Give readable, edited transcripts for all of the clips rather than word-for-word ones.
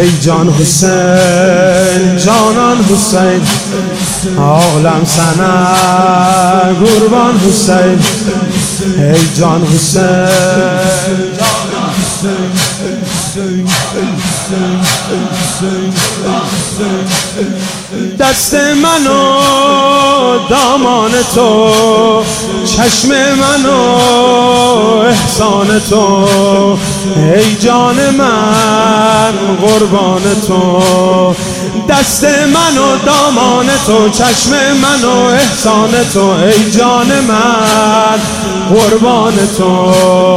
ای جان حسین جانان حسین عالم سنه قربان حسین ای جان حسین جانان دست من و دامان تو چشم من و احسان تو ای جان من قربان تو دست من و دامان تو چشم من و احسان تو ای جان من قربان تو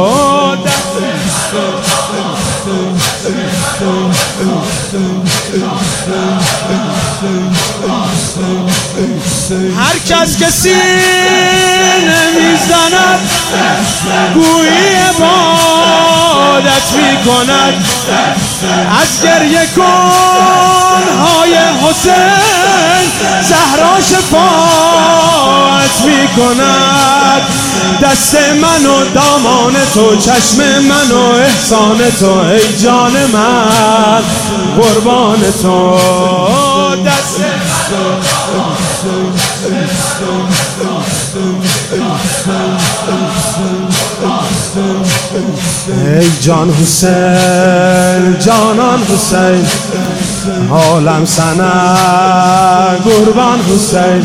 هر کس که سینه میزند گویی عبادت میکند از گریه کنهای حسین زهرا شفاعت میکند دست من و دامان تو چشم من و احسان تو ای جان من قربان تو دست ای جان حسین جانان حسین عالم سنه قربان حسین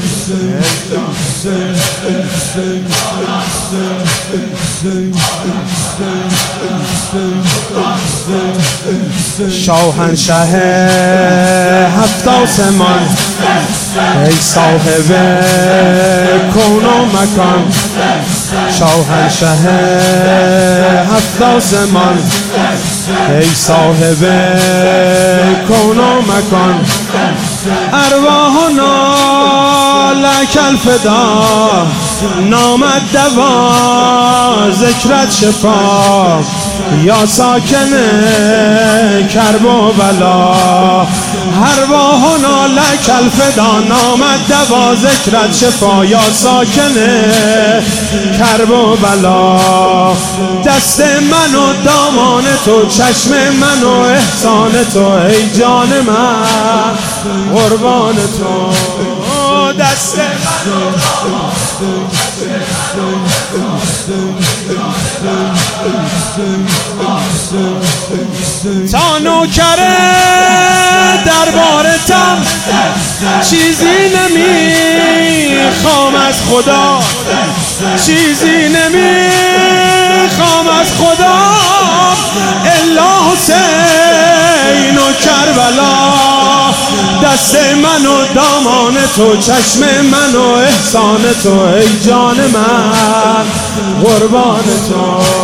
شاهنشه هفت آسمان ای صاحب کون و مکان شاهنشه هفت آسمان ای صاحب کون و مکان ارواحنا لک الفدا نامد دوا ذکرت شفا یا ساکن کرب و بلا ارواحنا لک الفدا نامد دوا ذکرت شفا یا ساکن کرب و بلا دست من و دامان تو چشم من و احسان تو ای جان من قربان تو دست من و تا نوکره دربارتم چیزی نمیخوام از خدا چیزی نمیخوام از خدا الا حسین و کربلا دست من و دامان تو چشم من و احسان تو ای جان من قربان تو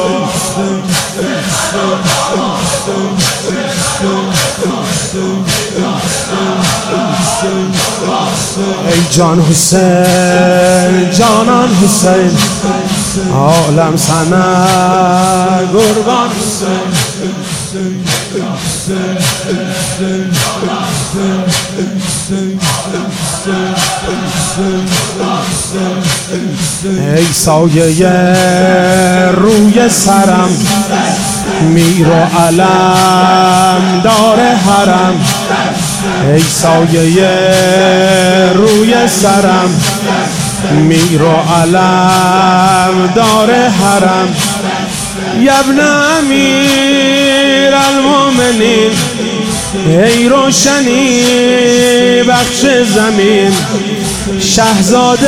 ای جان حسین جانان حسین عالم سنه قربان حسین ای سایه روی سرم میر و علم دار حرم ای سایه روی سرم میر و علم دار حرم ابن امیر المؤمنین ای روشنی بخش زمین شهزاده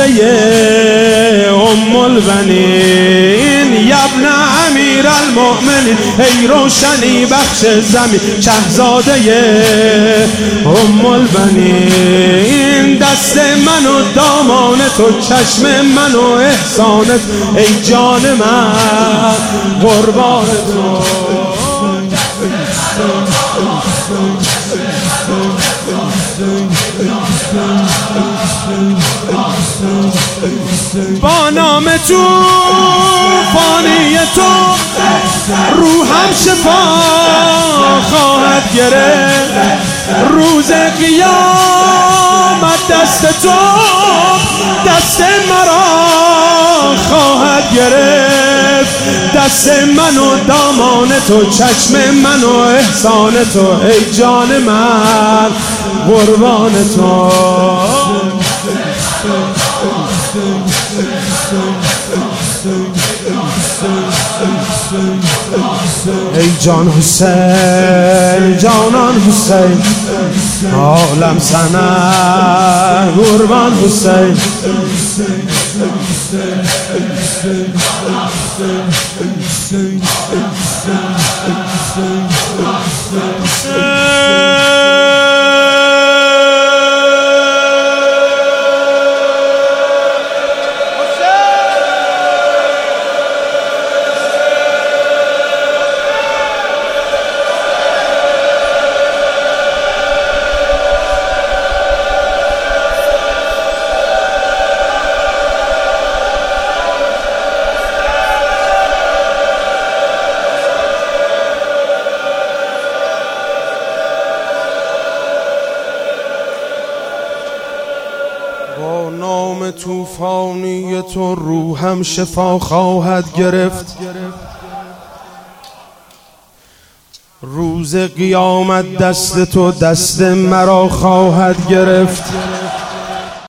ام البنین ابن امیر المؤمنین ای روشنی بخش زمین شهزاده ام البنین دست من و دامان تو چشم من و احسانت ای جان من قربان تو با نام تو فانی تو روحم شفا خواهد گرفت روز قیامت دست تو دست مرا خواهد گرفت گرفت. دست من و دامان تو، چشم من و احسان تو، ای جان من قربان تو. ای جان حسین، جانان حسین، عالم سنه قربان حسین. با نام طوفانی تو روحم شفا خواهد گرفت. روز قیامت دست تو دست مرا خواهد گرفت.